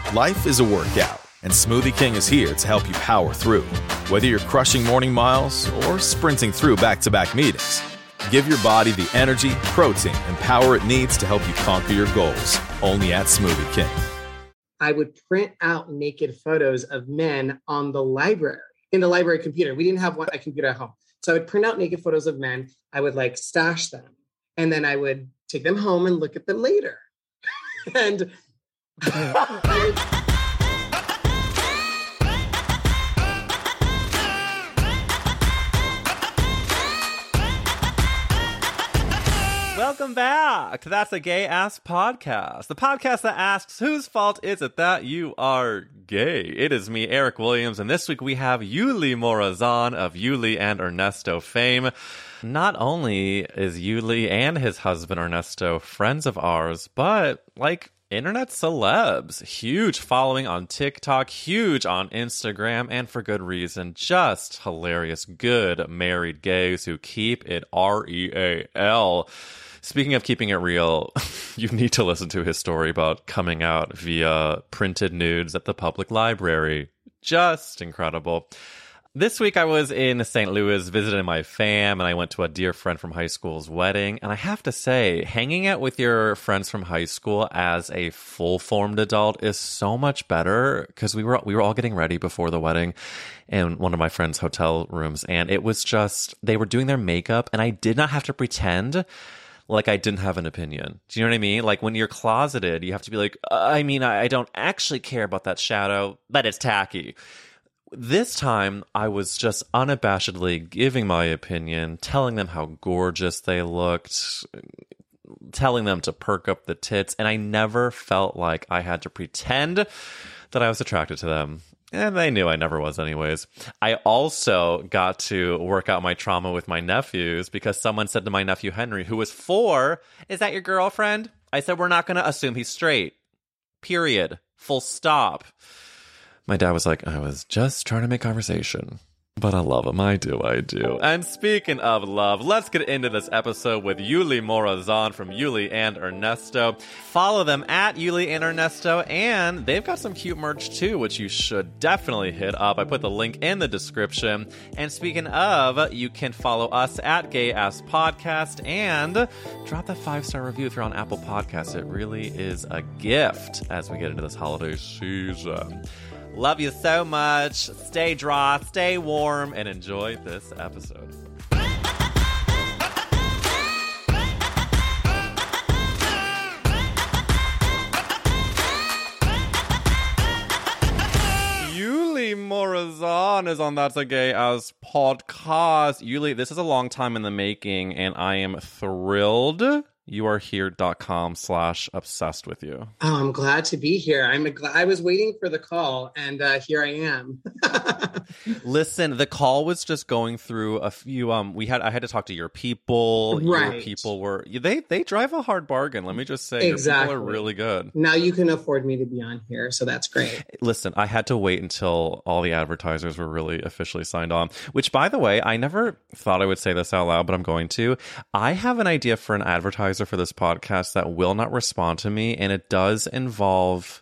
Life is a workout, and Smoothie King is here to help you power through. Whether you're crushing morning miles or sprinting through back-to-back meetings, give your body the energy, protein, and power it needs to help you conquer your goals. Only at Smoothie King. I would print out naked photos of men on the library, in the library computer. We didn't have a computer at home. So I would print out naked photos of men. I would stash them. And then I would take them home and look at them later. And welcome back to That's a Gay Ass Podcast, the podcast that asks, whose fault is it that you are gay? It is me, Eric Williams, and this week we have Yuli Morazan of Yuli and Ernesto fame. Not only is Yuli and his husband Ernesto friends of ours, but internet celebs. Huge following on TikTok, huge on Instagram, and for good reason. Just hilarious, good married gays who keep it real. Speaking of keeping it real, you need to listen to his story about coming out via printed nudes at the public library. Just incredible. This week I was in St. Louis visiting my fam, and I went to a dear friend from high school's wedding. And I have to say, hanging out with your friends from high school as a full-formed adult is so much better, because we were all getting ready before the wedding in one of my friend's hotel rooms, and it was just, they were doing their makeup, and I did not have to pretend like I didn't have an opinion. Do you know what I mean? Like, when you're closeted, you have to be like, I don't actually care about that shadow, but it's tacky. This time, I was just unabashedly giving my opinion, telling them how gorgeous they looked, telling them to perk up the tits, and I never felt like I had to pretend that I was attracted to them. And they knew I never was anyways. I also got to work out my trauma with my nephews, because someone said to my nephew Henry, who was 4, "Is that your girlfriend?" I said, "We're not going to assume he's straight. Period. Full stop." My dad was like, "I was just trying to make conversation. But I love him. I do. And speaking of love, let's get into this episode with Yuli Morazan from Yuli and Ernesto. Follow them at Yuli and Ernesto, and they've got some cute merch too, which you should definitely hit up. I put the link in the description. And speaking of, you can follow us at Gay Ass Podcast and drop that 5-star review if you're on Apple Podcasts. It really is a gift as we get into this holiday season. Love you so much. Stay dry, stay warm, and enjoy this episode. Yuli Morazan is on That's a Gay Ass Podcast. Yuli, this is a long time in the making, and I am thrilled youarehere.com/obsessed with you. Oh, I'm glad to be here. I was waiting for the call, and here I am. Listen, the call was just going through a few. I had to talk to your people. Right. Your people were they drive a hard bargain. Let me just say, exactly. Your people are really good. Now you can afford me to be on here, so that's great. Listen, I had to wait until all the advertisers were really officially signed on. Which, by the way, I never thought I would say this out loud, but I'm going to. I have an idea for an advertiser for this podcast that will not respond to me, and it does involve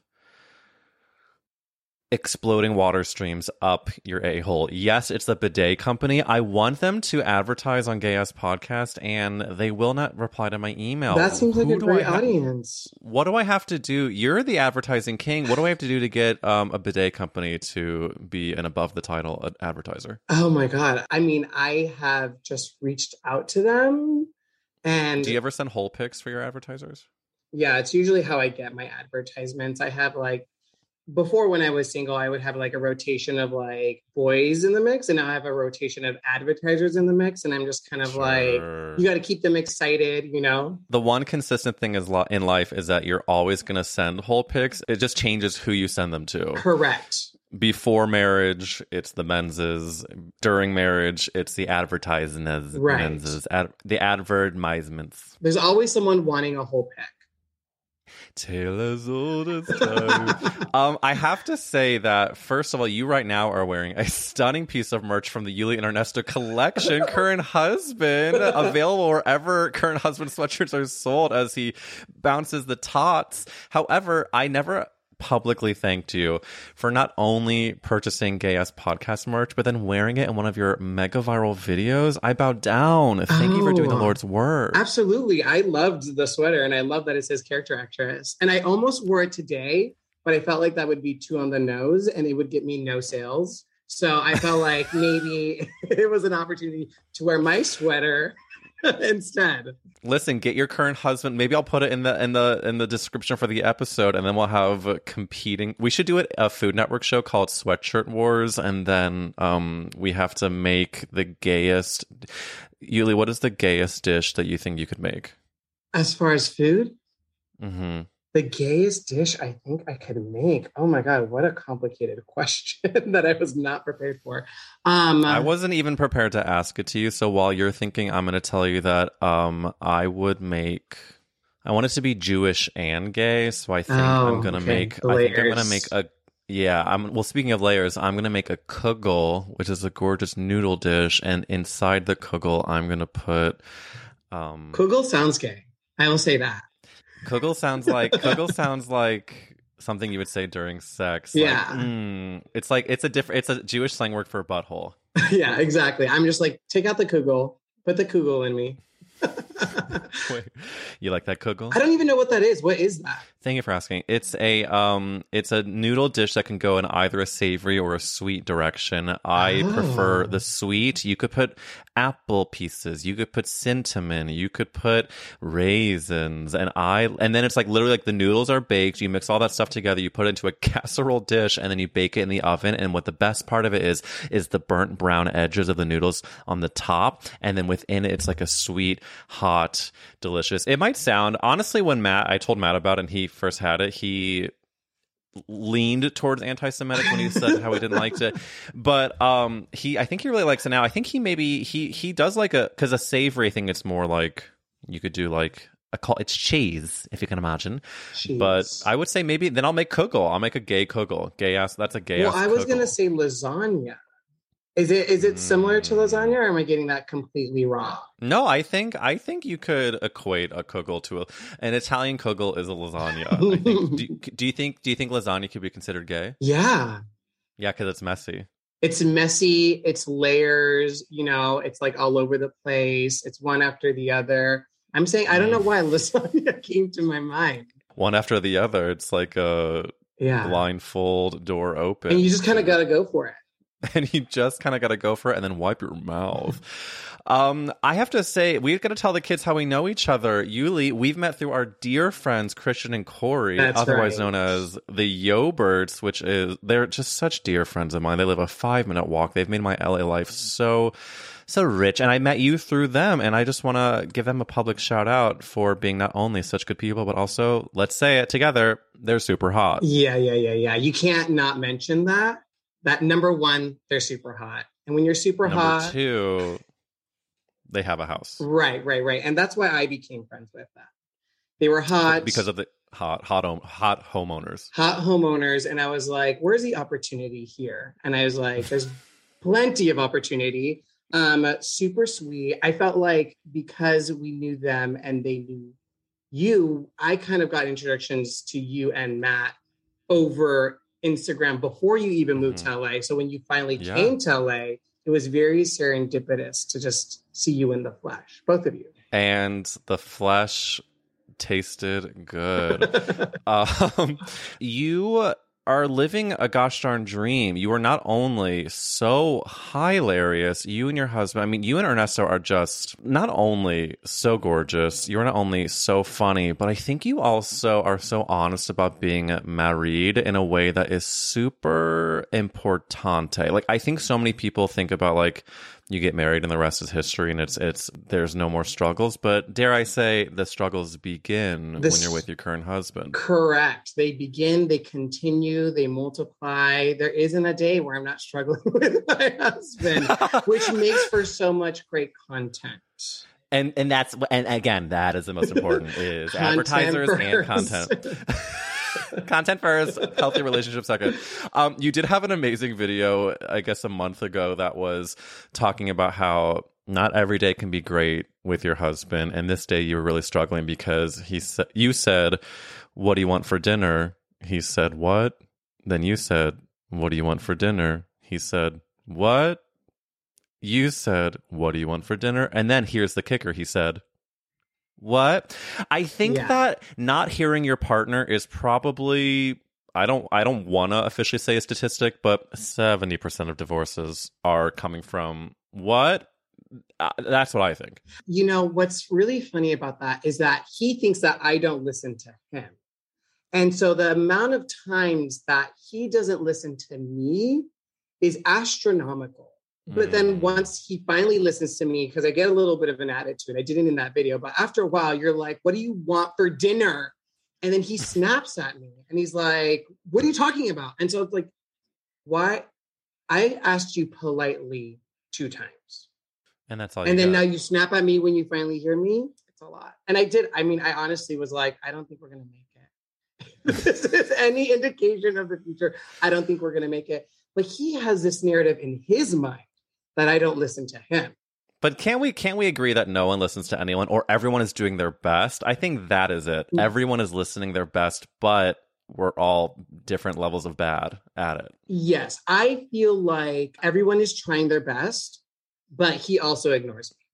exploding water streams up your a-hole. Yes, it's the bidet company. I want them to advertise on Gay Ass Podcast, and they will not reply to my email. That seems like a great audience. What do I have to do? You're the advertising king. What do I have to do to get a bidet company to be an above the title advertiser? Oh my God. I have just reached out to them. And do you ever send whole pics for your advertisers? Yeah, it's usually how I get my advertisements. I have before, when I was single, I would have a rotation of boys in the mix, and now I have a rotation of advertisers in the mix, and I'm just kind of you got to keep them excited, you know? The one consistent thing in life is that you're always going to send whole pics. It just changes who you send them to. Correct. Before marriage, it's the menses. During marriage, it's the advertisements. Right. Menses, the advertisements. There's always someone wanting a whole pic. Taylor's oldest time. I have to say that, first of all, you right now are wearing a stunning piece of merch from the Yuli and Ernesto collection, Current Husband, available wherever Current Husband sweatshirts are sold as he bounces the tots. However, I never publicly thanked you for not only purchasing Gay Ass Podcast merch, but then wearing it in one of your mega viral videos. I bow down. Thank you for doing the Lord's work. Absolutely. I loved the sweater, and I love that it says character actress. And I almost wore it today, but I felt like that would be too on the nose and it would get me no sales. So I felt like maybe it was an opportunity to wear my sweater instead. Listen, get your current husband. Maybe I'll put it in the description for the episode, and then we'll have competing. We should do a Food Network show called Sweatshirt Wars, and then we have to make the gayest. Yuli, what is the gayest dish that you think you could make? As far as food, mm-hmm. The gayest dish I think I could make. Oh my God, what a complicated question that I was not prepared for. I wasn't even prepared to ask it to you. So while you're thinking, I'm going to tell you that I want it to be Jewish and gay. So I think I'm going to make, speaking of layers, I'm going to make a kugel, which is a gorgeous noodle dish. And inside the kugel, I'm going to put... Kugel sounds gay. I will say that. Kugel sounds like something you would say during sex. Yeah. It's a Jewish slang word for butthole. Yeah, exactly. I'm just like, take out the kugel, put the kugel in me. Wait, you like that kugel? I don't even know what that is. What is that? Thank you for asking. It's a noodle dish that can go in either a savory or a sweet direction. I prefer the sweet. You could put apple pieces. You could put cinnamon. You could put raisins. And then it's like literally like the noodles are baked. You mix all that stuff together. You put it into a casserole dish, and then you bake it in the oven. And what the best part of it is the burnt brown edges of the noodles on the top. And then within it, it's like a sweet, hot, delicious. It might sound, honestly, when I told Matt about it and he first had it, he leaned towards anti-Semitic when he said how he didn't like it, but I think he really likes it now. I think he does like because a savory thing, it's more like you could do like it's cheese, if you can imagine. Cheese. But I would say maybe then I'll make kugel. I'll make a gay kugel. Gay ass. That's a gay ass. Well, I was gonna say lasagna. Is it similar to lasagna, or am I getting that completely wrong? No, I think you could equate a kugel to an Italian kugel is a lasagna. I think. Do you think lasagna could be considered gay? Yeah. Yeah, because it's messy. It's messy. It's layers. It's like all over the place. It's one after the other. I'm saying I don't know why lasagna came to my mind. One after the other. It's like a blindfold, door open, and you just kind of got to go for it. And you just kind of got to go for it and then wipe your mouth. I have to say, we've got to tell the kids how we know each other. Yuli, we've met through our dear friends, Christian and Corey, otherwise known as the Yobirds, they're just such dear friends of mine. They live a 5-minute walk. They've made my LA life so rich. And I met you through them. And I just want to give them a public shout out for being not only such good people, but also, let's say it together, they're super hot. Yeah. You can't not mention that. That number one, they're super hot. And when you're super hot... Number two, they have a house. Right. And that's why I became friends with them. They were hot. Because of the hot homeowners. Hot homeowners. And I was like, where's the opportunity here? And I was like, there's plenty of opportunity. Super sweet. I felt like because we knew them and they knew you, I kind of got introductions to you and Matt over Instagram before you even moved to LA. So when you finally came to LA, it was very serendipitous to just see you in the flesh, both of you. And the flesh tasted good. You are living a gosh darn dream. You are not only so hilarious, you and your husband, I mean, you and Ernesto are just not only so gorgeous, you're not only so funny, but I think you also are so honest about being married in a way that is super importante. Like, I think so many people think about like, you get married and the rest is history and it's there's no more struggles. But dare I say, the struggles begin when you're with your current husband. Correct. They begin, they continue, they multiply. There isn't a day where I'm not struggling with my husband, which makes for so much great content. And again, that is the most important is advertisers and content. Content first, healthy relationship second. You did have an amazing video, I guess, a month ago that was talking about how not every day can be great with your husband. And this day you were really struggling because you said, "What do you want for dinner?" He said, what? Then you said, what do you want for dinner? He said, what? You said, what do you want for dinner? And then here's the kicker. He said, what? I think that not hearing your partner is probably, I don't want to officially say a statistic, but 70% of divorces are coming from what? That's what I think. You know, what's really funny about that is that he thinks that I don't listen to him. And so the amount of times that he doesn't listen to me is astronomical. But then once he finally listens to me, because I get a little bit of an attitude, I didn't in that video, but after a while, you're like, what do you want for dinner? And then he snaps at me and he's like, what are you talking about? And so it's like, why? I asked you politely 2 times. And that's all and then now you snap at me when you finally hear me. It's a lot. And I honestly was like, I don't think we're going to make it. If this is any indication of the future, I don't think we're going to make it. But he has this narrative in his mind that I don't listen to him. But can't we agree that no one listens to anyone, or everyone is doing their best? I think that is it. Everyone is listening their best, but we're all different levels of bad at it. Yes. I feel like everyone is trying their best, but he also ignores me.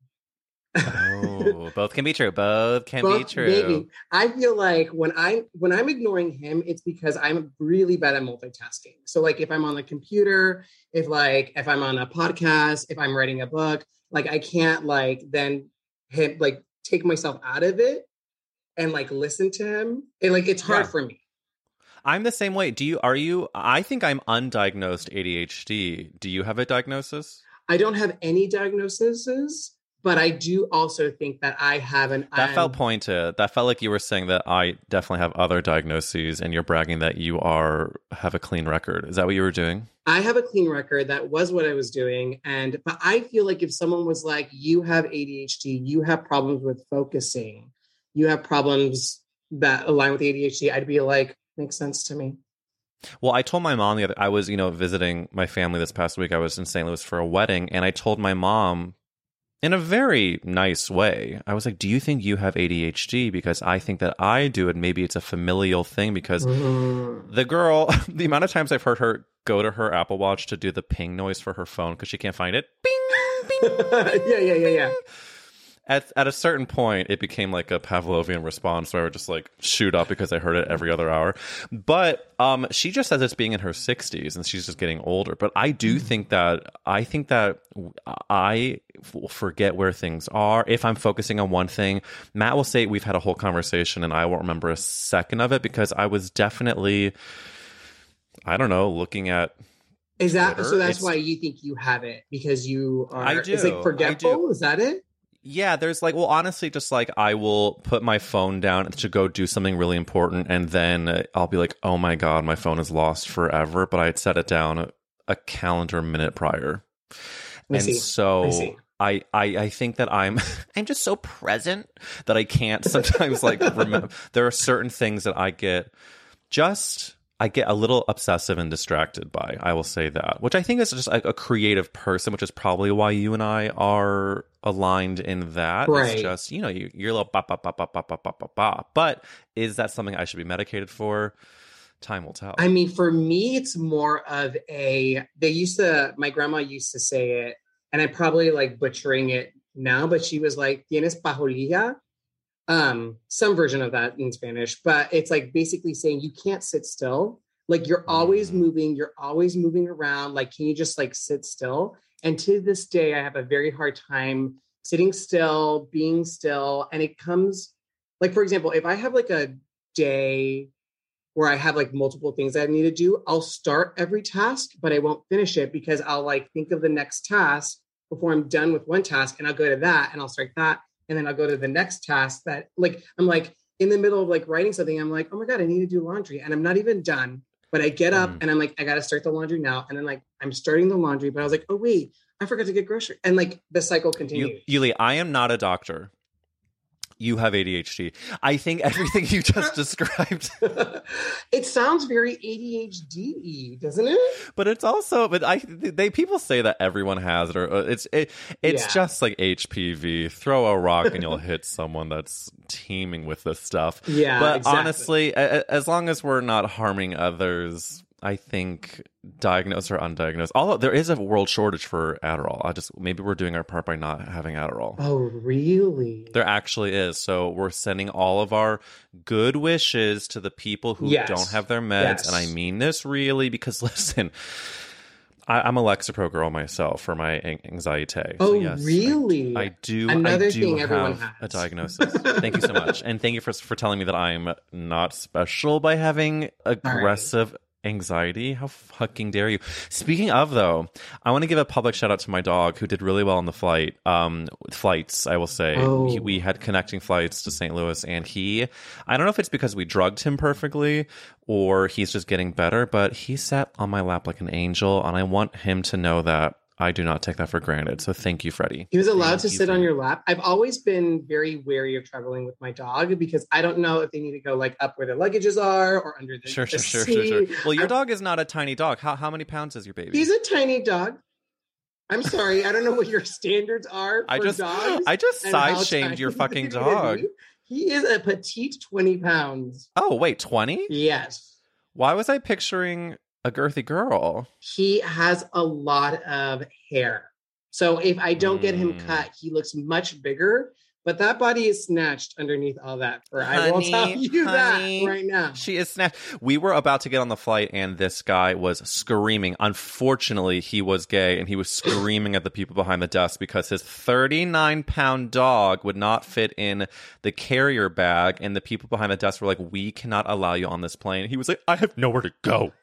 Oh, both can be true. Both can be true. Maybe. I feel like when I'm ignoring him, it's because I'm really bad at multitasking. So like if I'm on the computer, if I'm on a podcast, if I'm writing a book, like I can't then take myself out of it and listen to him. And it's hard for me. I'm the same way. I think I'm undiagnosed ADHD. Do you have a diagnosis? I don't have any diagnoses. But I do also think that I have That felt pointed. That felt like you were saying that I definitely have other diagnoses, and you're bragging that you have a clean record. Is that what you were doing? I have a clean record. That was what I was doing. But I feel like if someone was like, you have ADHD, you have problems with focusing, you have problems that align with ADHD, I'd be like, makes sense to me. Well, I told my mom I was, visiting my family this past week. I was in St. Louis for a wedding, and I told my mom, in a very nice way, I was like, do you think you have ADHD? Because I think that I do, and maybe it's a familial thing because the girl, the amount of times I've heard her go to her Apple Watch to do the ping noise for her phone because she can't find it. Bing, bing, bing. Yeah. At a certain point, it became like a Pavlovian response where I would just shoot up because I heard it every other hour. But she just says it's being in her 60s and she's just getting older. But I do think that I will forget where things are if I'm focusing on one thing. Matt will say we've had a whole conversation and I won't remember a second of it because I was definitely, I don't know, looking at Is that Twitter. So that's why you think you have it, because you are I do. It's forgetful? Is that it? Yeah, there's honestly, just I will put my phone down to go do something really important, and then I'll be like, oh my God, my phone is lost forever. But I had set it down a calendar minute prior. So I think that I'm just so present that I can't sometimes remember. There are certain things that I get a little obsessive and distracted by. I will say that, which I think is just a creative person, which is probably why you and I are aligned in that. Right. It's just, you're a little ba ba ba ba ba ba ba ba ba. But is that something I should be medicated for? Time will tell. I mean, for me, it's more of my grandma used to say it, and I'm probably butchering it now, but she was like, tienes pajolilla? Some version of that in Spanish, but it's basically saying you can't sit still. You're always moving, you're always moving around. Can you just sit still? And to this day, I have a very hard time sitting still, being still. And it comes for example, if I have a day where I have multiple things that I need to do, I'll start every task, but I won't finish it because I'll think of the next task before I'm done with one task, and I'll go to that and I'll start that. And then I'll go to the next task that I'm in the middle of writing something. I'm like, oh my God, I need to do laundry. And I'm not even done, but I get up and I'm like, I got to start the laundry now. And then I'm starting the laundry, but I was like, oh wait, I forgot to get groceries. And the cycle continues. Yuli, I am not a doctor. You have ADHD. I think everything you just described. It sounds very ADHD-y, doesn't it? But it's also, people say that everyone has it, or it's just like HPV. Throw a rock and you'll hit someone that's teeming with this stuff. Yeah, but exactly. honestly, as long as we're not harming others, I think diagnosed or undiagnosed. Although there is a world shortage for Adderall. Maybe we're doing our part by not having Adderall. Oh, really? There actually is. So we're sending all of our good wishes to the people who don't have their meds. Yes. And I mean this really because, listen, I'm a Lexapro girl myself for my anxiety. Oh, so yes, really? I do. Another I do thing everyone have has. a diagnosis. Thank you so much. And thank you for telling me that I'm not special by having aggressive anxiety. How fucking dare you? Speaking of, though, I want to give a public shout out to my dog who did really well on the flights, I will say. We had connecting flights to St. Louis, and I don't know if it's because we drugged him perfectly or he's just getting better, but he sat on my lap like an angel, and I want him to know that I do not take that for granted. So thank you, Freddie. He was allowed to sit on your lap. I've always been very wary of traveling with my dog because I don't know if they need to go like up where their luggages are or under the Sure. Well, your dog is not a tiny dog. How many pounds is your baby? He's a tiny dog. I'm sorry. I don't know what your standards are for dogs. I just size shamed your fucking dog. He is a petite 20 pounds. Oh, wait, 20? Yes. Why was I picturing a girthy girl? He has a lot of hair. So if I don't get him cut, he looks much bigger. But that body is snatched underneath all that fur. I will tell you that right now. She is snatched. We were about to get on the flight, and this guy was screaming. Unfortunately, he was gay, and he was screaming at the people behind the desk because his 39-pound dog would not fit in the carrier bag, and the people behind the desk were like, "We cannot allow you on this plane." He was like, "I have nowhere to go.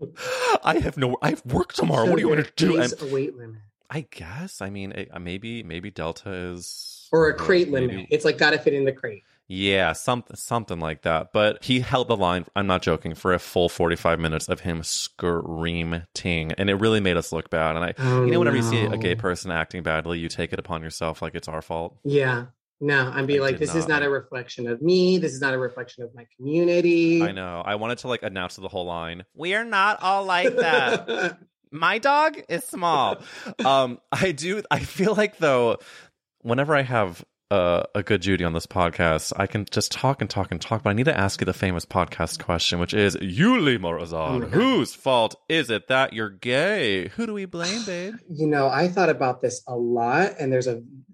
I have work tomorrow. So what do you want to do?" There's a weight limit. I guess. I mean, maybe Delta is... Or a crate limit. It's like got to fit in the crate. Yeah, something like that. But he held the line, I'm not joking, for a full 45 minutes of him screaming. And it really made us look bad. And whenever you see a gay person acting badly, you take it upon yourself like it's our fault. Yeah. No, I'm being like, this is not a reflection of me. This is not a reflection of my community. I know. I wanted to like announce to the whole line, we are not all like that. My dog is small. I feel like, though, whenever I have a good Judy on this podcast, I can just talk, but I need to ask you the famous podcast question, which is, Yuli Morozov, whose fault is it that you're gay? Who do we blame, babe? I thought about this a lot, and there's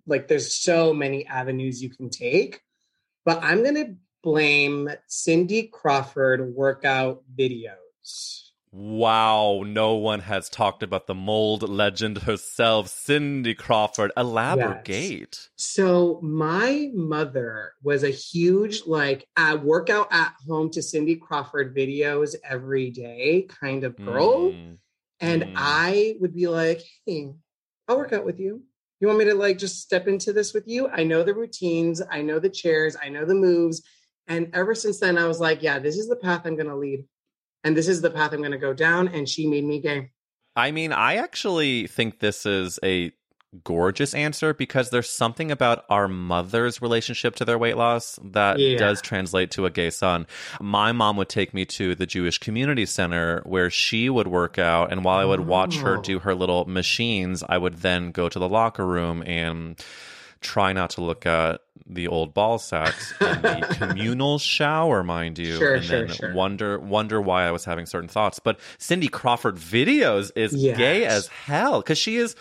so many avenues you can take, but I'm going to blame Cindy Crawford workout videos. Wow, no one has talked about the mold legend herself, Cindy Crawford. Elaborate. Yes. So my mother was a huge workout at home to Cindy Crawford videos every day kind of girl. And I would be like, hey, I'll work out with you. You want me to just step into this with you? I know the routines. I know the chairs. I know the moves. And ever since then, I was like, yeah, this is the path I'm going to lead. And this is the path I'm going to go down. And she made me gay. I mean, I actually think this is a gorgeous answer because there's something about our mother's relationship to their weight loss that does translate to a gay son. My mom would take me to the Jewish Community Center where she would work out. And while I would watch her do her little machines, I would then go to the locker room and try not to look at the old ball sacks in the communal shower, mind you, wonder why I was having certain thoughts. But Cindy Crawford videos is gay as hell because she is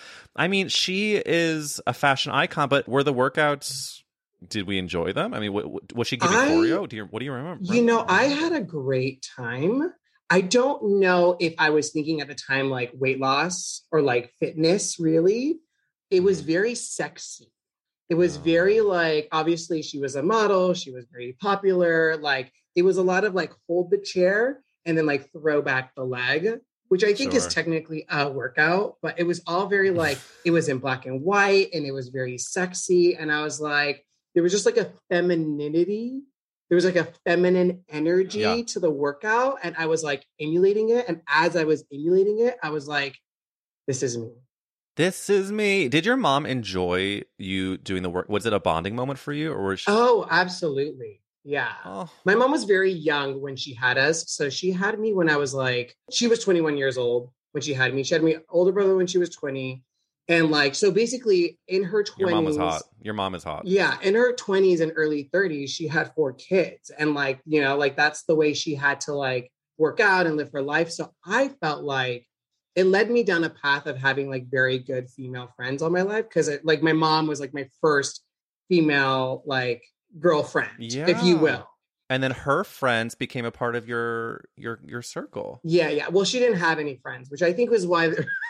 a fashion icon. But were the workouts? Did we enjoy them? I mean, was she giving choreo? What do you remember? I had a great time. I don't know if I was thinking at the time like weight loss or like fitness. Really, it was very sexy. It was very obviously she was a model. She was very popular. It was a lot of hold the chair and then throw back the leg, which I think is technically a workout, but it was all very it was in black and white and it was very sexy. And I was like, there was just a femininity. There was a feminine energy to the workout. And I was emulating it. And as I was emulating it, I was like, this is me. This is me. Did your mom enjoy you doing the work? Was it a bonding moment for you, or was she? Oh, absolutely. Yeah. Oh, My mom was very young when she had us. So she had me when I was like, she was 21 years old when she had me. She had me older brother when she was 20. And like, so basically in her 20s. your mom was hot. Your mom is hot. Yeah. In her 20s and early 30s, she had 4 kids. And like, you know, like that's the way she had to like work out and live her life. So I felt like it led me down a path of having like very good female friends all my life. Cause like my mom was like my first female like girlfriend, if you will. And then her friends became a part of your circle. Yeah. Well, she didn't have any friends, which I think was why.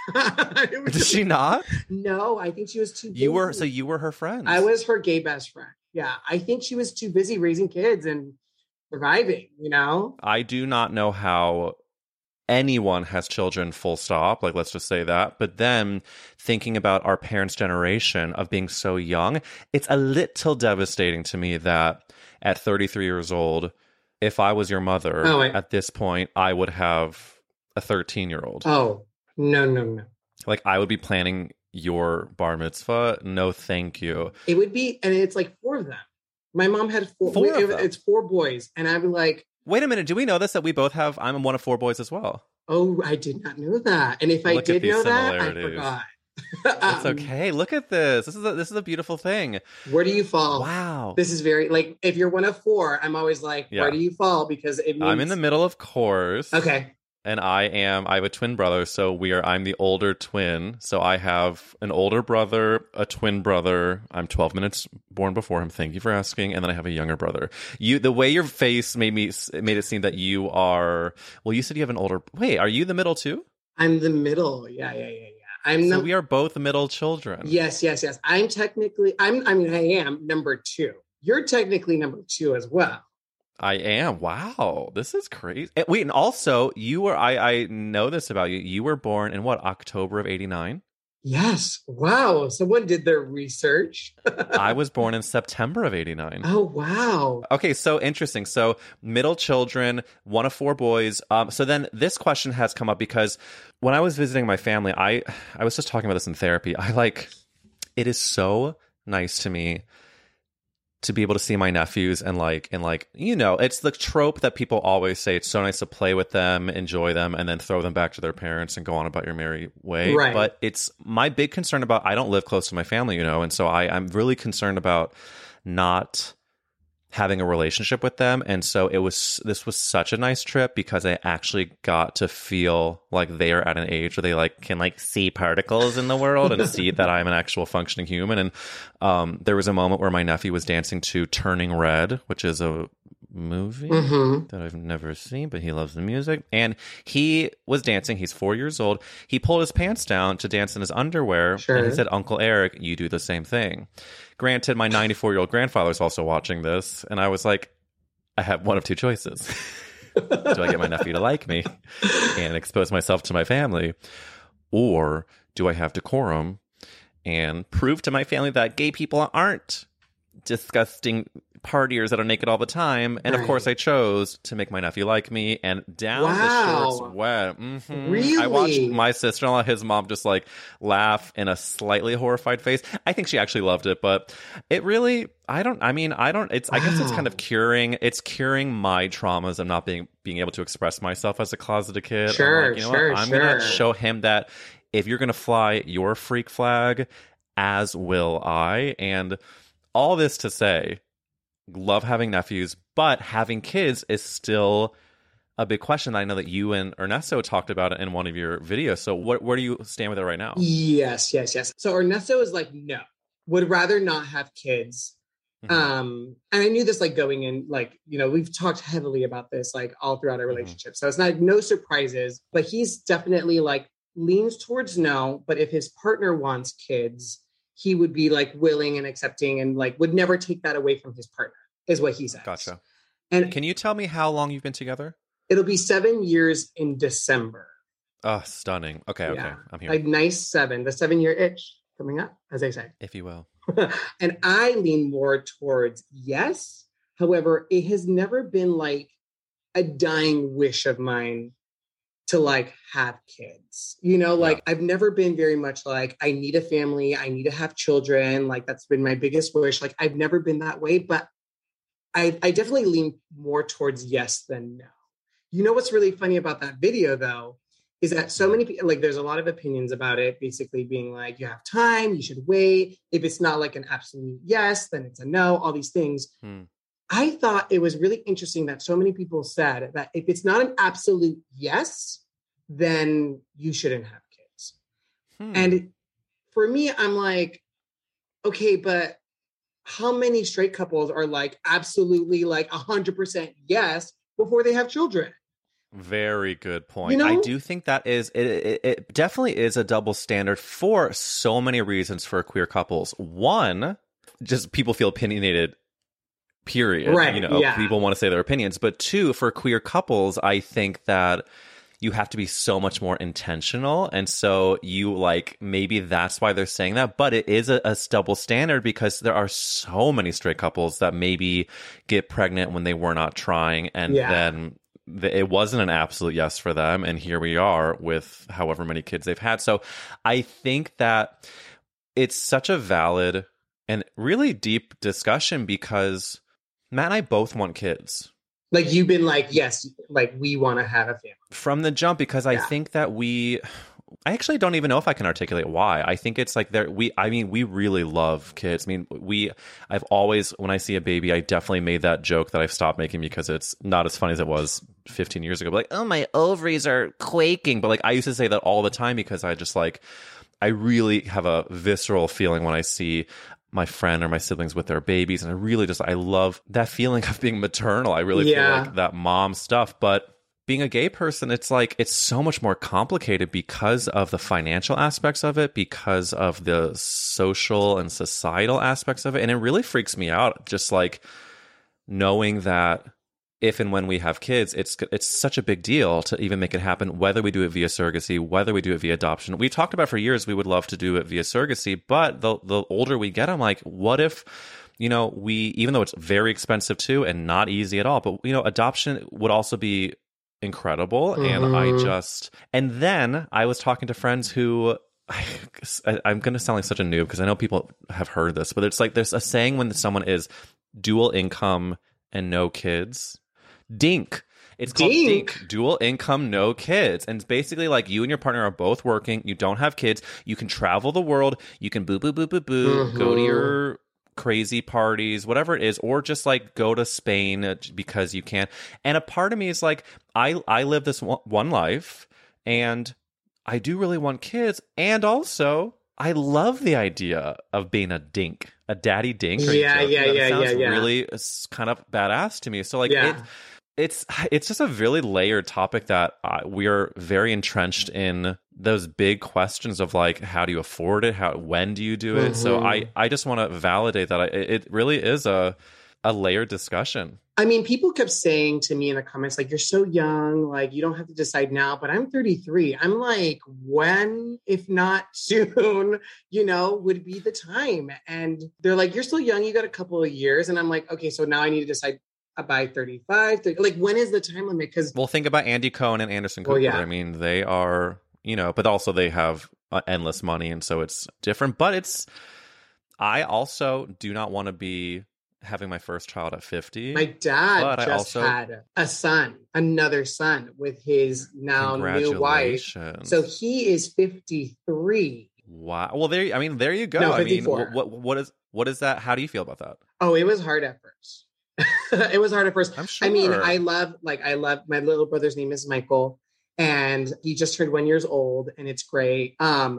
Did she not? No, I think she was too busy. You were her friend. I was her gay best friend. Yeah, I think she was too busy raising kids and surviving. You know, I do not know how anyone has children, full stop. Like, let's just say that. But then thinking about our parents' generation of being so young, it's a little devastating to me that at 33 years old, if I was your mother at this point, I would have a 13-year-old. Oh, no. Like, I would be planning your bar mitzvah. No, thank you. It would be, and it's like 4 of them. My mom had 4. It's 4 boys. And I'd be like, wait a minute. Do we know this? That we both have, I'm one of 4 boys as well. Oh, I did not know that. And if I did know that, I forgot. It's okay. Look at this. This is a beautiful thing. Where do you fall? Wow. This is very like if you're one of 4, I'm always like, where do you fall? Because it means I'm in the middle, of course. Okay. And I have a twin brother, so I'm the older twin. So I have an older brother, a twin brother. I'm 12 minutes born before him. Thank you for asking. And then I have a younger brother. The way your face made it seem that you are, well, you said you have an older, wait, are you the middle too? I'm the middle. Yeah. So we are both middle children. Yes. I'm I am number 2. You're technically number 2 as well. I am. Wow. This is crazy. Wait, and also you were, I know this about you. You were born in what, October of 89? Yes. Wow. Someone did their research. I was born in September of 89. Oh, wow. Okay. So interesting. So middle children, one of 4 boys. So then this question has come up because when I was visiting my family, I was just talking about this in therapy. It is so nice to me to be able to see my nephews and you know, it's the trope that people always say. It's so nice to play with them, enjoy them, and then throw them back to their parents and go on about your merry way. Right. But it's my big concern about, I don't live close to my family, you know, and so I'm really concerned about not having a relationship with them. And so this was such a nice trip because I actually got to feel like they are at an age where they can see particles in the world and see that I'm an actual functioning human. And there was a moment where my nephew was dancing to Turning Red, which is a movie that I've never seen, but he loves the music. And he was dancing. He's 4 years old. He pulled his pants down to dance in his underwear. Sure. And he said, "Uncle Eric, you do the same thing." Granted, my 94-year-old grandfather is also watching this. And I was like, I have one of 2 choices. Do I get my nephew to like me and expose myself to my family? Or do I have decorum and prove to my family that gay people aren't disgusting partiers that are naked all the time? And of course I chose to make my nephew like me, and down the shorts went. Really? I watched my sister-in-law, his mom, just laugh in a slightly horrified face. I think she actually loved it, but it really, I guess it's kind of curing my traumas of not being able to express myself as a closeted kid. Sure, I'm gonna show him that if you're gonna fly your freak flag, as will I. And all this to say, love having nephews, but having kids is still a big question. I know that you and Ernesto talked about it in one of your videos. So where do you stand with it right now? Yes. So Ernesto is like, no, would rather not have kids. And I knew this going in, you know, we've talked heavily about this all throughout our relationship. So it's no surprises, but he's definitely leans towards no. But if his partner wants kids, he would be willing and accepting and would never take that away from his partner, is what he says. Gotcha. And can you tell me how long you've been together? It'll be 7 years in December. Oh, stunning. Okay. I'm here. Nice 7, the 7-year itch coming up, as I say. If you will. And I lean more towards yes. However, it has never been a dying wish of mine to like have kids. You know, like I've never been very much like, I need a family, I need to have children. Like that's been my biggest wish. Like I've never been that way, but I definitely lean more towards yes than no. You know what's really funny about that video though, is that so many people, like there's a lot of opinions about it, basically being like, you have time, you should wait. If it's not like an absolute yes, then it's a no, all these things. I thought it was really interesting that so many people said that if it's not an absolute yes, then you shouldn't have kids. And for me, I'm like, okay, but how many straight couples are like absolutely like 100% yes before they have children? Very good point. You know? I do think that is it definitely is a double standard for so many reasons for queer couples. One, just people feel opinionated, period. Right. You know, people want to say their opinions. But two, for queer couples, I think that you have to be so much more intentional. And so you like, maybe that's why they're saying that, but it is a double standard because there are so many straight couples that maybe get pregnant when they were not trying. And then it wasn't an absolute yes for them. And here we are with however many kids they've had. So I think that it's such a valid and really deep discussion because Matt and I both want kids. Like you've been like, yes, like we want to have a family. From the jump, because I think that I actually don't even know if I can articulate why. I think it's like we really love kids. I mean, I've always, when I see a baby, I definitely made that joke that I've stopped making because it's not as funny as it was 15 years ago. But like, oh, my ovaries are quaking. But like, I used to say that all the time because I just like, I really have a visceral feeling when I see my friend or my siblings with their babies. And I love that feeling of being maternal. I really feel like that mom stuff. But being a gay person, it's like, it's so much more complicated because of the financial aspects of it, because of the social and societal aspects of it. And it really freaks me out, just like knowing that if and when we have kids, it's such a big deal to even make it happen, whether we do it via surrogacy, whether we do it via adoption. We talked about for years we would love to do it via surrogacy, but the older we get, I'm like, what if, you know, even though it's very expensive too and not easy at all, but, you know, adoption would also be incredible. And then I was talking to friends who, I'm going to sound like such a noob because I know people have heard this, but it's like there's a saying when someone is dual income and no kids. DINK. It's called DINK. Dual income, no kids. And it's basically like you and your partner are both working. You don't have kids. You can travel the world. You can boo, go to your crazy parties, whatever it is, or just like go to Spain because you can. And a part of me is like, I live this one life and I do really want kids. And also, I love the idea of being a dink, a daddy dink. It sounds really kind of badass to me. So like it's just a really layered topic that we are very entrenched in those big questions of like, how do you afford it? When do you do it? So I just want to validate that it really is a layered discussion. I mean, people kept saying to me in the comments, like, you're so young, like, you don't have to decide now, but I'm 33. I'm like, when, if not soon, you know, would be the time? And they're like, you're still young, you got a couple of years. And I'm like, okay, so now I need to decide by 35, 30, like, when is the time limit? Because well, think about Andy Cohen and Anderson Cooper. I mean, they are, you know, but also they have endless money. And so it's different, but I also do not want to be having my first child at 50. My dad had another son with his now new wife. So he is 53. Wow. Well, there you go. No, 54. I mean, what is that? How do you feel about that? Oh, it was hard at first. It was hard at first. I'm sure. I mean, I love my little brother's name is Michael, and he just turned 1 year old, and it's great.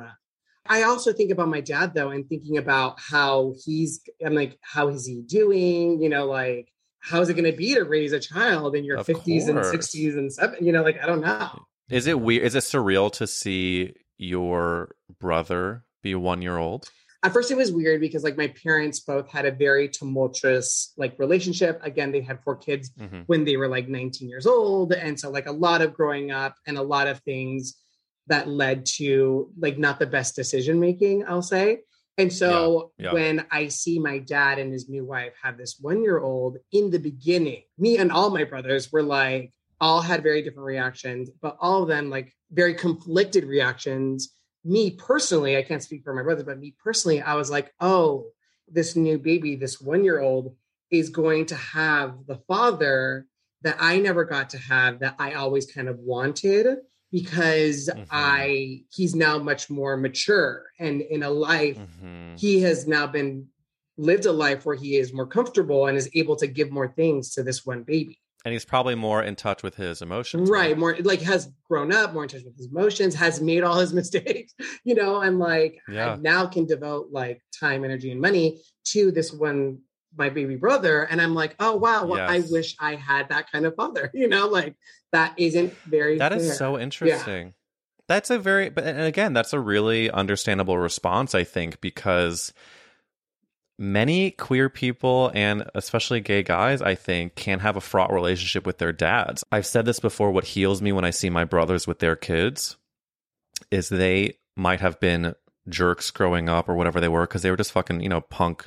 I also think about my dad though, and thinking about how I'm like, how is he doing? You know, like, how is it going to be to raise a child in your 50s and 60s and 70s? You know, like, I don't know. Is it weird? Is it surreal to see your brother be 1 year old? At first it was weird because like my parents both had a very tumultuous like relationship. Again, they had 4 kids when they were like 19 years old. And so like a lot of growing up and a lot of things that led to like not the best decision making, I'll say. And so when I see my dad and his new wife have this 1 year old in the beginning, me and all my brothers were like, all had very different reactions, but all of them like very conflicted reactions. Me personally, I can't speak for my brother, but me personally, I was like, oh, this new baby, this 1-year-old is going to have the father that I never got to have, that I always kind of wanted, because he's now much more mature and in a life, he has now lived a life where he is more comfortable and is able to give more things to this one baby. And he's probably more in touch with his emotions. Right. More like has grown up, more in touch with his emotions, has made all his mistakes, and like I now can devote like time, energy, and money to this one, my baby brother. And I'm like, oh, wow, well, I wish I had that kind of father, like that isn't very That fair. Is so interesting. Yeah. That's and again, that's a really understandable response, I think, because many queer people, and especially gay guys, I think, can have a fraught relationship with their dads. I've said this before, what heals me when I see my brothers with their kids is they might have been jerks growing up or whatever they were, because they were just fucking, punk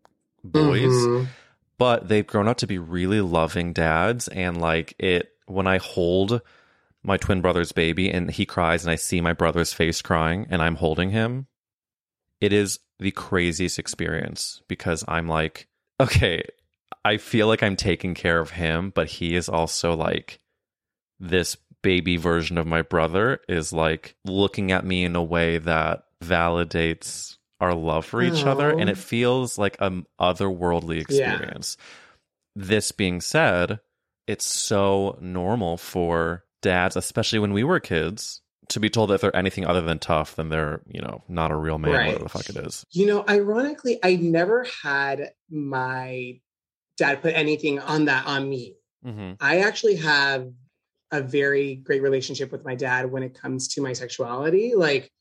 boys. But they've grown up to be really loving dads. And like when I hold my twin brother's baby and he cries and I see my brother's face crying and I'm holding him, it is the craziest experience, because I'm like, okay, I feel like I'm taking care of him, but he is also like, this baby version of my brother is like looking at me in a way that validates our love for each other, and it feels like an otherworldly experience. This being said, it's so normal for dads, especially when we were kids, to be told that if they're anything other than tough, then they're, not a real man, whatever the fuck it is. Ironically, I never had my dad put anything on me. I actually have a very great relationship with my dad when it comes to my sexuality. Like,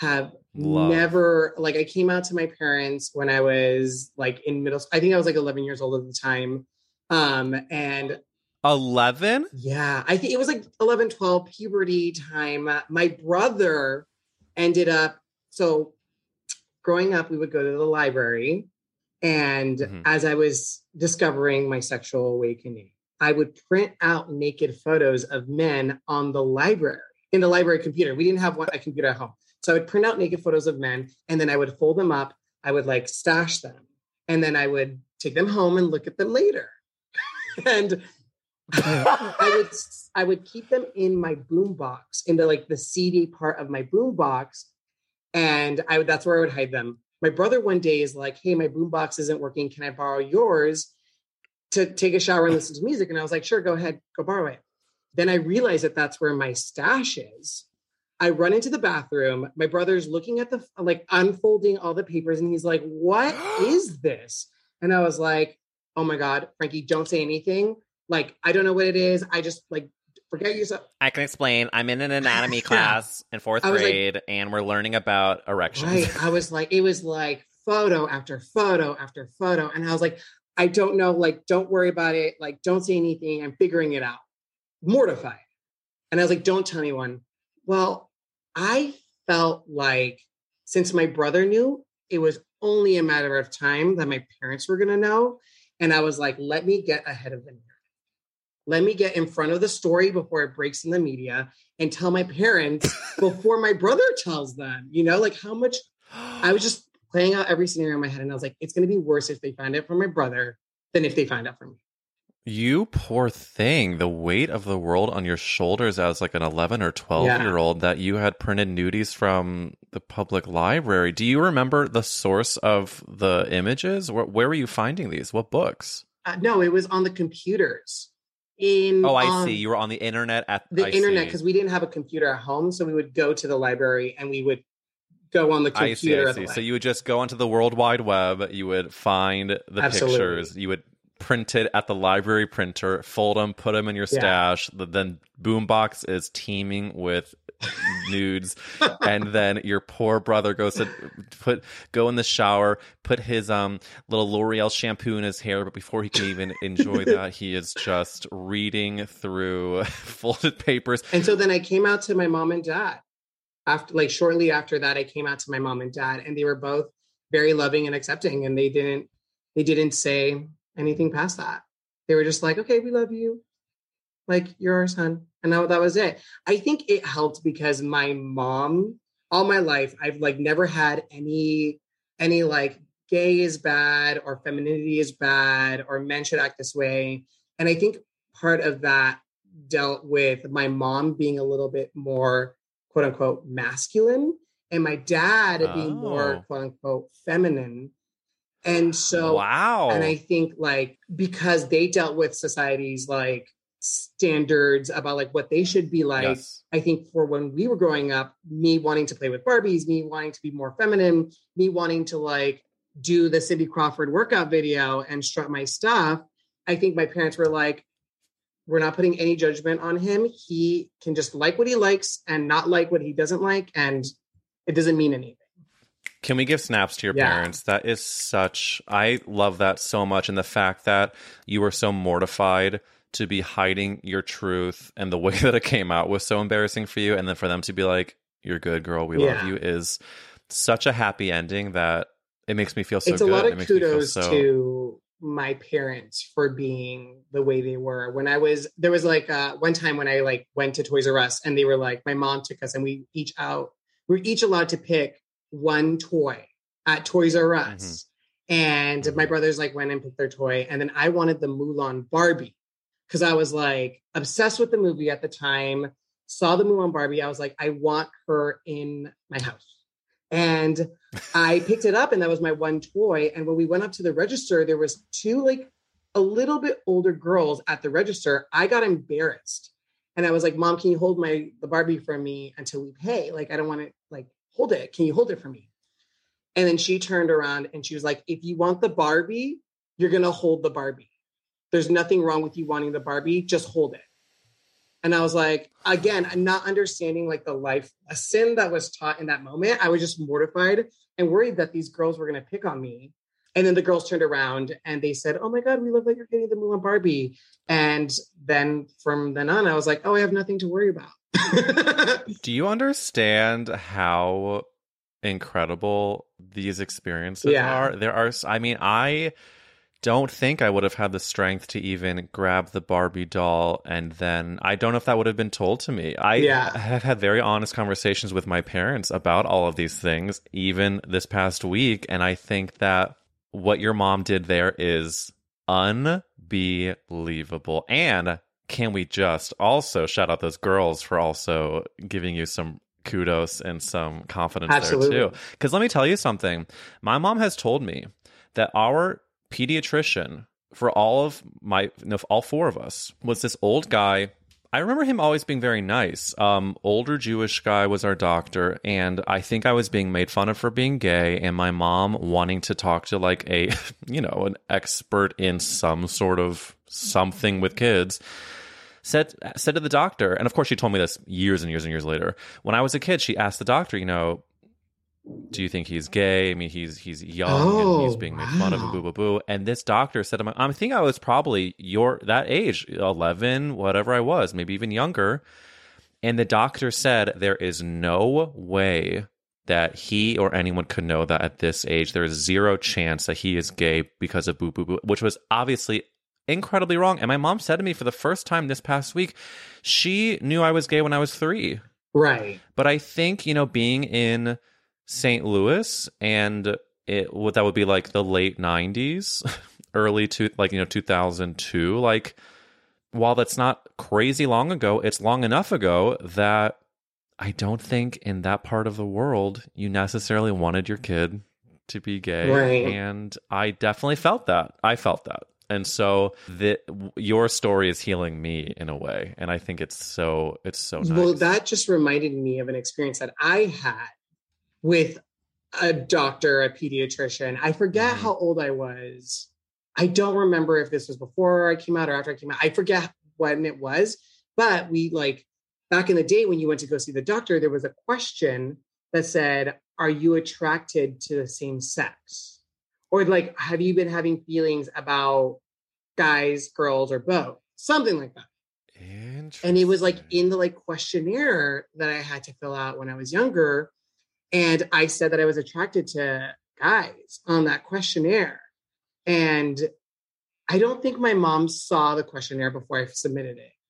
never, like, I came out to my parents when I was like in middle school. I think I was like 11 years old at the time. And 11? Yeah, I think it was like 11, 12, puberty time. My brother ended up, so growing up, we would go to the library. And as I was discovering my sexual awakening, I would print out naked photos of men in the library computer. We didn't have a computer at home. So I would print out naked photos of men, and then I would fold them up. I would like stash them. And then I would take them home and look at them later. And I would keep them in my boombox, into like the CD part of my boombox, and that's where I would hide them. My brother one day is like, "Hey, my boombox isn't working. Can I borrow yours to take a shower and listen to music?" And I was like, "Sure, go ahead, go borrow it." Then I realized that that's where my stash is. I run into the bathroom. My brother's looking at unfolding all the papers, and he's like, "What is this?" And I was like, "Oh my God, Frankie, don't say anything. Like, I don't know what it is. I just like, forget yourself." I can explain. I'm in an anatomy class in 4th grade, and we're learning about erections. Right. I was like, it was like photo after photo after photo. And I was like, I don't know, like, don't worry about it. Like, don't say anything. I'm figuring it out. Mortified. And I was like, don't tell anyone. Well, I felt like since my brother knew, it was only a matter of time that my parents were going to know. And I was like, let me get ahead of them. Let me get in front of the story before it breaks in the media and tell my parents before my brother tells them, like how much I was just playing out every scenario in my head. And I was like, it's going to be worse if they find out from my brother than if they find out from me. You poor thing. The weight of the world on your shoulders as like an 11 or 12-year-old that you had printed nudies from the public library. Do you remember the source of the images? Where were you finding these? What books? No, it was on the computers. I see. You were on the internet internet, because we didn't have a computer at home, so we would go to the library and we would go on the computer. I see. So you would just go onto the World Wide Web. You would find the pictures. You would print it at the library printer, fold them, put them in your stash. Then Boombox is teeming with nudes, and then your poor brother goes to go in the shower, put his little L'Oreal shampoo in his hair, but before he can even enjoy that, he is just reading through folded papers. And so then I came out to my mom and dad. Shortly after that, I came out to my mom and dad, and they were both very loving and accepting, and they didn't say anything past that. They were just like, "Okay, we love you." like, you're our son. And that was it. I think it helped because my mom, all my life, I've like never had any like gay is bad or femininity is bad or men should act this way. And I think part of that dealt with my mom being a little bit more quote unquote masculine and my dad being more quote unquote feminine. And so, wow. And I think like, because they dealt with society's like standards about like what they should be like, yes. I think for when we were growing up, me wanting to play with Barbies, me wanting to be more feminine, me wanting to like do the Cindy Crawford workout video and strut my stuff, I think my parents were like, we're not putting any judgment on him. He can just like what he likes and not like what he doesn't like. And it doesn't mean anything. Can we give snaps to your parents? That is I love that so much. And the fact that you were so mortified to be hiding your truth and the way that it came out was so embarrassing for you. And then for them to be like, you're good, girl, we love you, is such a happy ending that it makes me feel so good. It's a lot of kudos to my parents for being the way they were. There was like one time when I like went to Toys R Us and they were like, my mom took us and we were each allowed to pick one toy at Toys R Us. And my brothers like went and picked their toy. And then I wanted the Mulan Barbie because I was like obsessed with the movie at the time, saw the Mulan Barbie. I was like, I want her in my house. And I picked it up and that was my one toy. And when we went up to the register, there was two like a little bit older girls at the register. I got embarrassed. And I was like, Mom, can you hold the Barbie for me until we pay? Like, I don't want to like hold it. Can you hold it for me? And then she turned around and she was like, if you want the Barbie, you're going to hold the Barbie. There's nothing wrong with you wanting the Barbie. Just hold it. And I was like, again, I'm not understanding like the life lesson that was taught in that moment. I was just mortified and worried that these girls were going to pick on me. And then the girls turned around and they said, oh my God, we love that you're getting the Mulan Barbie. And then from then on, I was like, oh, I have nothing to worry about. Do you understand how incredible these experiences are? I don't think I would have had the strength to even grab the Barbie doll, and then I don't know if that would have been told to me. I have had very honest conversations with my parents about all of these things, even this past week, and I think that what your mom did there is unbelievable. And can we just also shout out those girls for also giving you some kudos and some confidence there too? Because let me tell you something. My mom has told me that our pediatrician for all four of us was this old guy. I remember him always being very nice. Older Jewish guy was our doctor, and I think I was being made fun of for being gay, and my mom wanting to talk to like a, an expert in some sort of something with kids, said to the doctor, and of course she told me this years and years and years later. When I was a kid, she asked the doctor, do you think he's gay? I mean, he's young and he's being made fun of, boo, boo, boo. And this doctor said, I think I was probably that age, 11, whatever I was, maybe even younger. And the doctor said, there is no way that he or anyone could know that at this age. There is zero chance that he is gay because of boo, boo, boo, which was obviously incredibly wrong. And my mom said to me for the first time this past week, she knew I was gay when I was 3. Right. But I think, being in St. Louis, and that would be like the late 90s, early 2002. Like, while that's not crazy long ago, it's long enough ago that I don't think in that part of the world you necessarily wanted your kid to be gay. Right. And I definitely felt that. And so your story is healing me in a way, and I think it's so nice. Well, that just reminded me of an experience that I had with a doctor, a pediatrician. I forget how old I was. I don't remember if this was before I came out or after I came out. I forget when it was, but we back in the day when you went to go see the doctor, there was a question that said, are you attracted to the same sex? Or have you been having feelings about guys, girls, or both? Something like that. And it was in the questionnaire that I had to fill out when I was younger. And I said that I was attracted to guys on that questionnaire. And I don't think my mom saw the questionnaire before I submitted it.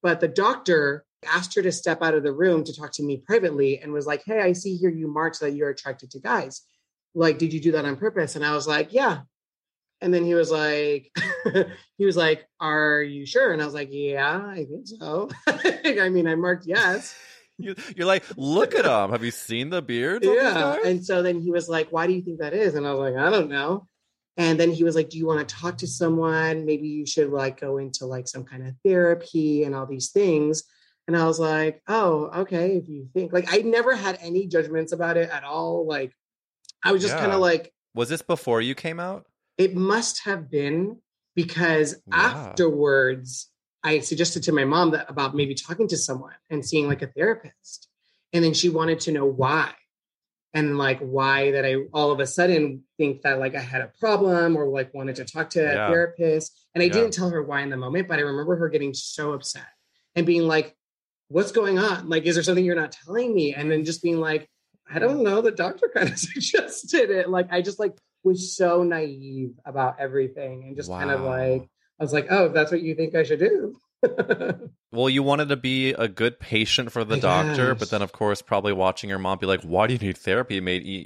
But the doctor asked her to step out of the room to talk to me privately and was like, hey, I see here you marked that you're attracted to guys. Like, did you do that on purpose? And I was like, yeah. And then he was like, are you sure? And I was like, yeah, I think so. I mean, I marked yes. You're like, look at him. Have you seen the beards? Yeah. And so then he was like, why do you think that is? And I was like, I don't know. And then he was like, do you want to talk to someone? Maybe you should like go into like some kind of therapy and all these things. And I was like, oh, okay. If you think, like, I never had any judgments about it at all. Like, I was just kind of like. Was this before you came out? It must have been, because afterwards I suggested to my mom that about maybe talking to someone and seeing like a therapist. And then she wanted to know why. And like why that I all of a sudden think that like I had a problem or like wanted to talk to a therapist. And I didn't tell her why in the moment, but I remember her getting so upset and being like, what's going on? Like, is there something you're not telling me? And then just being like, I don't know, the doctor kind of suggested it. Like, I just like was so naive about everything and just kind of like, I was like, oh, that's what you think I should do. Well, you wanted to be a good patient for the doctor, but then of course probably watching your mom be like, why do you need therapy?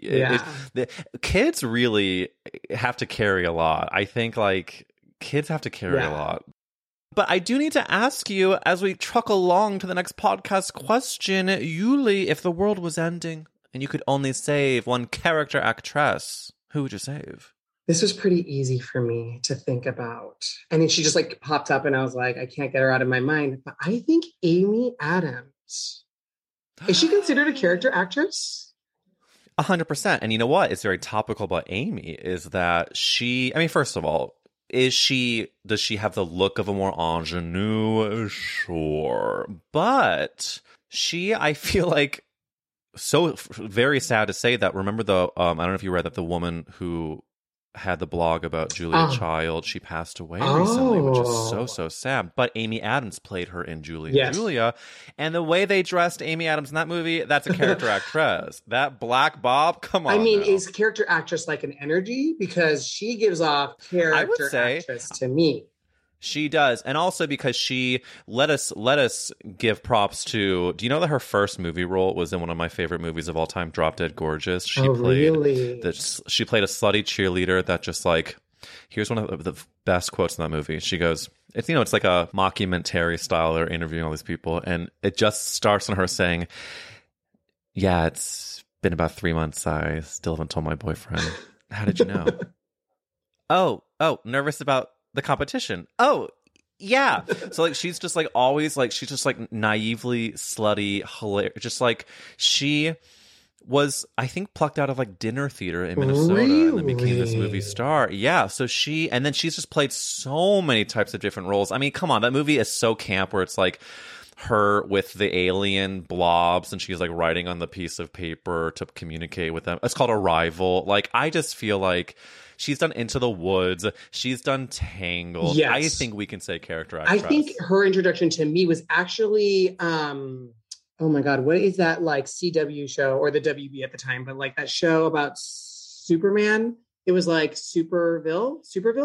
Kids really have to carry a lot. I think like kids have to carry a lot. But I do need to ask you, as we truck along to the next podcast question, Yuli, if the world was ending and you could only save one character actress, who would you save? This was pretty easy for me to think about. And then she just like popped up and I was like, I can't get her out of my mind. But I think Amy Adams. Is she considered a character actress? 100%. And you know what? It's very topical about Amy is that she, I mean, first of all, does she have the look of a more ingenue? Sure. But I feel like, so very sad to say that, remember I don't know if you read that the woman who had the blog about Julia Child, she passed away recently, which is so sad. But Amy Adams played her in Julie and Julia, and the way they dressed Amy Adams in that movie, that's a character actress. That black bob, come on. I mean, is character actress like an energy? Because she gives off character actress to me. She does, and also because she let us give props to. Do you know that her first movie role was in one of my favorite movies of all time, Drop Dead Gorgeous? She played a slutty cheerleader that just like. Here's one of the best quotes in that movie. She goes, "It's it's like a mockumentary style. They're interviewing all these people, and it just starts on her saying, "Yeah, it's been about 3 months. I still haven't told my boyfriend. How did you know? oh, nervous about." The competition. Oh, yeah. So like she's just like always like she's just like naively slutty, hilarious. Just like she was, I think, plucked out of like dinner theater in Minnesota and then became this movie star. Yeah. So she's just played so many types of different roles. I mean, come on, that movie is so camp where it's like her with the alien blobs and she's like writing on the piece of paper to communicate with them. It's called Arrival. Like I just feel like she's done Into the Woods. She's done Tangled. Yes. I think we can say character actress. I think her introduction to me was actually, oh my God, what is that like CW show or the WB at the time? But like that show about Superman. It was like Smallville.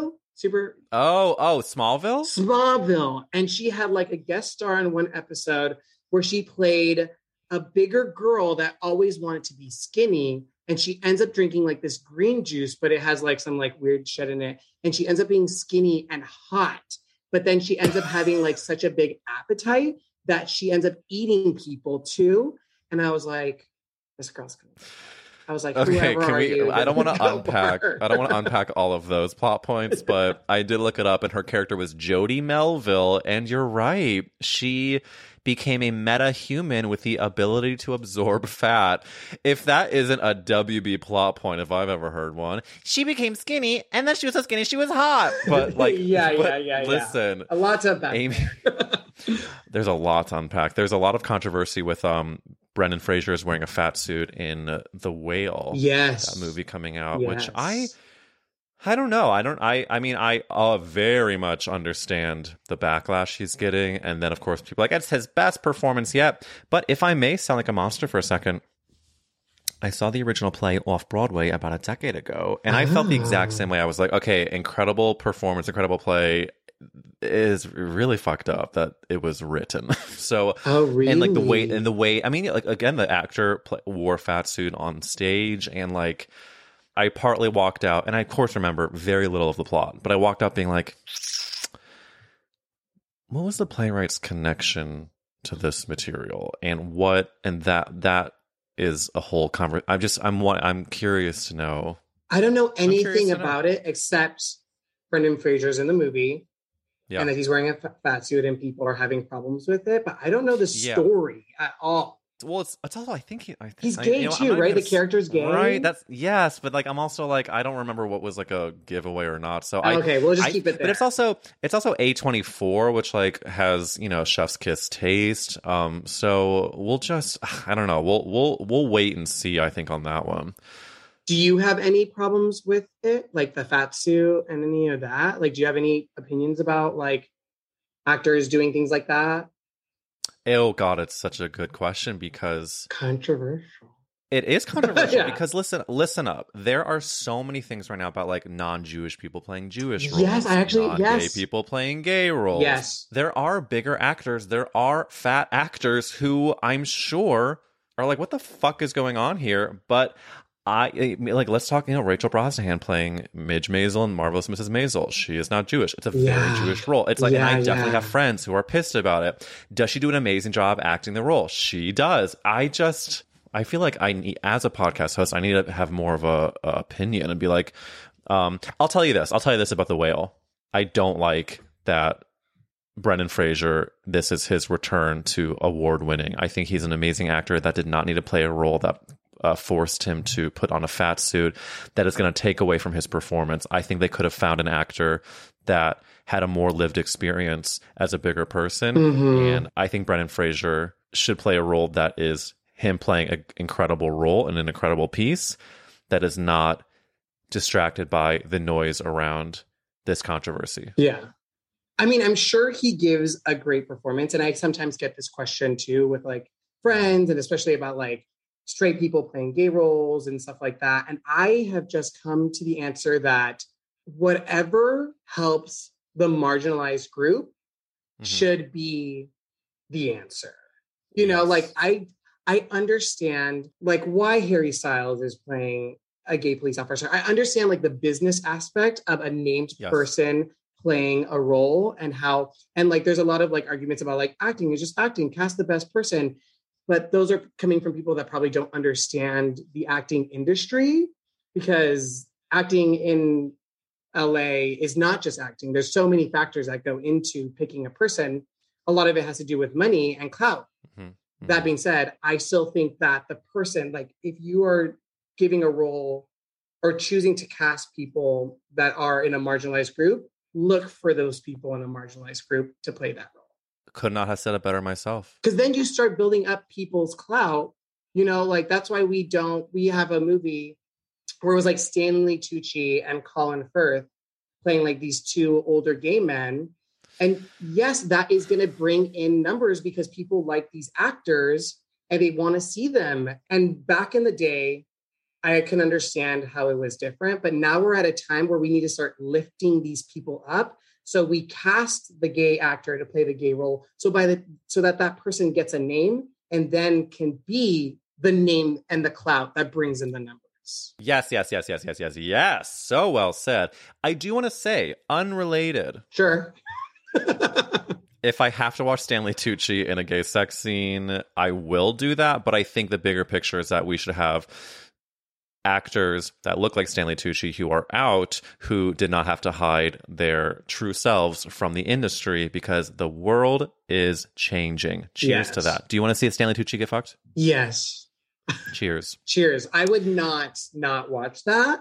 Smallville. And she had like a guest star in one episode where she played a bigger girl that always wanted to be skinny. And she ends up drinking like this green juice, but it has like some like weird shit in it. And she ends up being skinny and hot. But then she ends up having like such a big appetite that she ends up eating people too. And I was like, this girl's gonna. I was like, okay, I don't want to unpack all of those plot points, but I did look it up and her character was Jody Melville. And you're right. She became a meta-human with the ability to absorb fat. If that isn't a WB plot point, if I've ever heard one, she became skinny and then she was so skinny she was hot. But like, listen, a lot to unpack. Amy, there's a lot to unpack. There's a lot of controversy with Brendan Fraser is wearing a fat suit in The Whale. Yes. That movie coming out, which I don't know. I mean, I very much understand the backlash he's getting. And then, of course, people are like, it's his best performance yet. But if I may sound like a monster for a second, I saw the original play off-Broadway about a decade ago. And I felt the exact same way. I was like, okay, incredible performance, incredible play. is really fucked up that it was written. So, Oh, really? and like the way, I mean, like again, the actor wore a fat suit on stage, and like I partly walked out, and I of course remember very little of the plot, but I walked out being like, what was the playwright's connection to this material, and that is a whole conversation. I'm curious to know. I don't know anything about it except Brendan Fraser's in the movie, and that he's wearing a fat suit and people are having problems with it. But I don't know the story at all. Well, it's also I think he's gay too, right? The character's gay, right? That's yes, but like I'm also like I don't remember what was like a giveaway or not. So we'll just keep it there. But it's also A24, which like has chef's kiss taste. So we'll just I don't know. We'll wait and see. I think on that one. Do you have any problems with it, like the fat suit and any of that? Like, do you have any opinions about like actors doing things like that? Oh God, it's such a good question because controversial. It is controversial because listen up. There are so many things right now about like non-Jewish people playing Jewish roles. Yes, I actually non-gay people playing gay roles. Yes, there are bigger actors. There are fat actors who I'm sure are like, what the fuck is going on here? But let's talk, Rachel Brosnahan playing Midge Maisel in Marvelous Mrs. Maisel. She is not Jewish. It's a very Jewish role. It's like, and I definitely have friends who are pissed about it. Does she do an amazing job acting the role? She does. I feel like as a podcast host, I need to have more of a opinion and be like, I'll tell you this about The Whale. I don't like that Brendan Fraser, this is his return to award winning. I think he's an amazing actor that did not need to play a role that forced him to put on a fat suit that is going to take away from his performance. I think they could have found an actor that had a more lived experience as a bigger person. And I think Brendan Fraser should play a role that is him playing an incredible role in an incredible piece that is not distracted by the noise around this controversy. Yeah. I mean, I'm sure he gives a great performance. And I sometimes get this question too with like friends, and especially about like straight people playing gay roles and stuff like that. And I have just come to the answer that whatever helps the marginalized group should be the answer. Like I understand like why Harry Styles is playing a gay police officer. I understand like the business aspect of a named person playing a role and like there's a lot of like arguments about like acting is just acting, cast the best person. But those are coming from people that probably don't understand the acting industry, because acting in LA is not just acting. There's so many factors that go into picking a person. A lot of it has to do with money and clout. That being said, I still think that the person, like if you are giving a role or choosing to cast people that are in a marginalized group, look for those people in a marginalized group to play that role. Could not have said it better myself. Because then you start building up people's clout, like that's why we have a movie where it was like Stanley Tucci and Colin Firth playing like these two older gay men. And yes, that is going to bring in numbers because people like these actors and they want to see them. And back in the day, I can understand how it was different, but now we're at a time where we need to start lifting these people up. So we cast the gay actor to play the gay role. So that person gets a name and then can be the name and the clout that brings in the numbers. Yes. So well said. I do want to say, unrelated. Sure. If I have to watch Stanley Tucci in a gay sex scene, I will do that. But I think the bigger picture is that we should have actors that look like Stanley Tucci who are out, who did not have to hide their true selves from the industry, because the world is changing. Cheers to that. Do you want to see a Stanley Tucci get fucked? Yes. Cheers. Cheers. I would not watch that.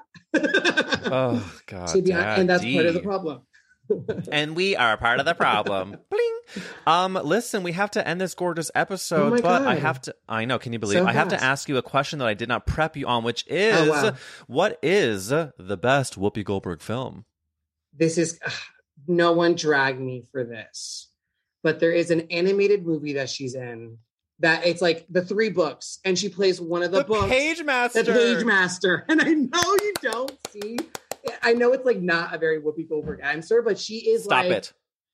Oh God. And that's part of the problem. And we are part of the problem. Bling. Listen, we have to end this gorgeous episode, but God. I know, can you believe? I have to ask you a question that I did not prep you on, which is, what is the best Whoopi Goldberg film? This is, no one dragged me for this, but there is an animated movie that she's in that it's like the 3 books, and she plays one of the books. Page Master. The Page Master. And I know you don't see. I know it's like not a very Whoopi Goldberg answer, but she is Stop it.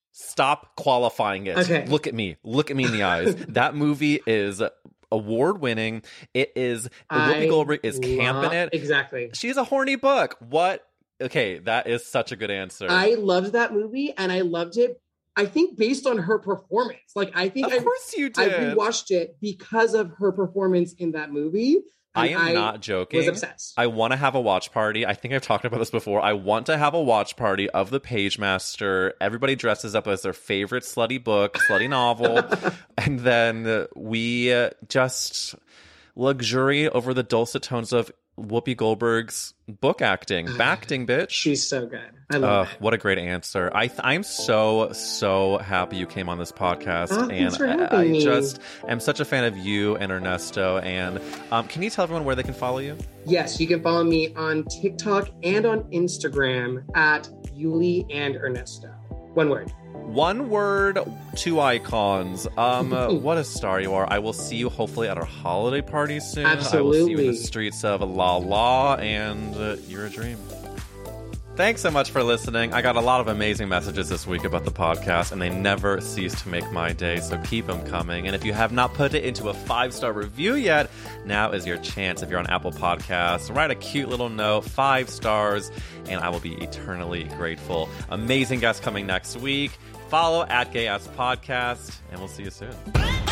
Stop qualifying it. Okay. Look at me in the eyes. That movie is award-winning. It is, Whoopi Goldberg is camping it. Exactly. She's a horny book. What? Okay, that is such a good answer. I loved that movie, and I loved it, I think, based on her performance. Like, I think of course you did. I rewatched it because of her performance in that movie. I am not joking. Was obsessed. I want to have a watch party. I think I've talked about this before. I want to have a watch party of the Pagemaster. Everybody dresses up as their favorite slutty book, slutty novel. And then we just luxuriate over the dulcet tones of Whoopi Goldberg's book acting. Backting, bitch. She's so good. I love it. What a great answer. I'm so happy you came on this podcast. Thanks for and having me. Just am such a fan of you and Ernesto. And can you tell everyone where they can follow you? Yes, you can follow me on TikTok and on Instagram at Yuli and Ernesto. One word. One word, two icons. What a star you are. I will see you hopefully at our holiday party soon. Absolutely. I will see you in the streets of La La, and you're a dream. Thanks so much for listening. I got a lot of amazing messages this week about the podcast, and they never cease to make my day, so keep them coming. And if you have not put it into a 5-star review yet, now is your chance. If you're on Apple Podcasts, write a cute little note, 5 stars, and I will be eternally grateful. Amazing guests coming next week. Follow at Gay Ass Podcast, and we'll see you soon.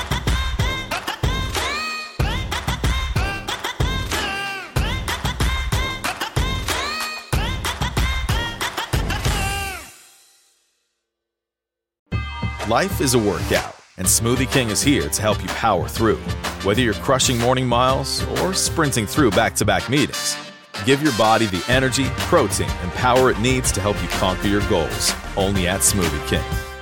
Life is a workout, and Smoothie King is here to help you power through. Whether you're crushing morning miles or sprinting through back-to-back meetings, give your body the energy, protein, and power it needs to help you conquer your goals. Only at Smoothie King.